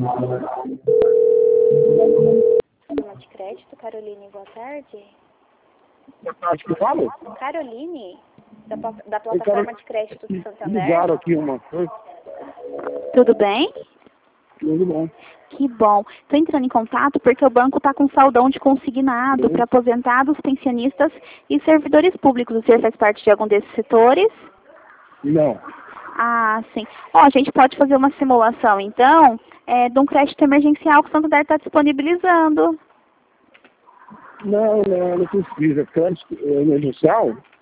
Sistema de crédito, Caroline, boa tarde. Acho que falo? Caroline, da plataforma de crédito do Santander. Ligaram aqui uma coisa. Tudo bem? Tudo bom. Que bom. Estou entrando em contato porque o banco está com saldão de consignado para aposentados, pensionistas e servidores públicos. O senhor faz parte de algum desses setores? Não. Ah, sim. Ó, a gente pode fazer uma simulação, então, de um crédito emergencial que o Santander está disponibilizando. Não precisa. Crédito emergencial?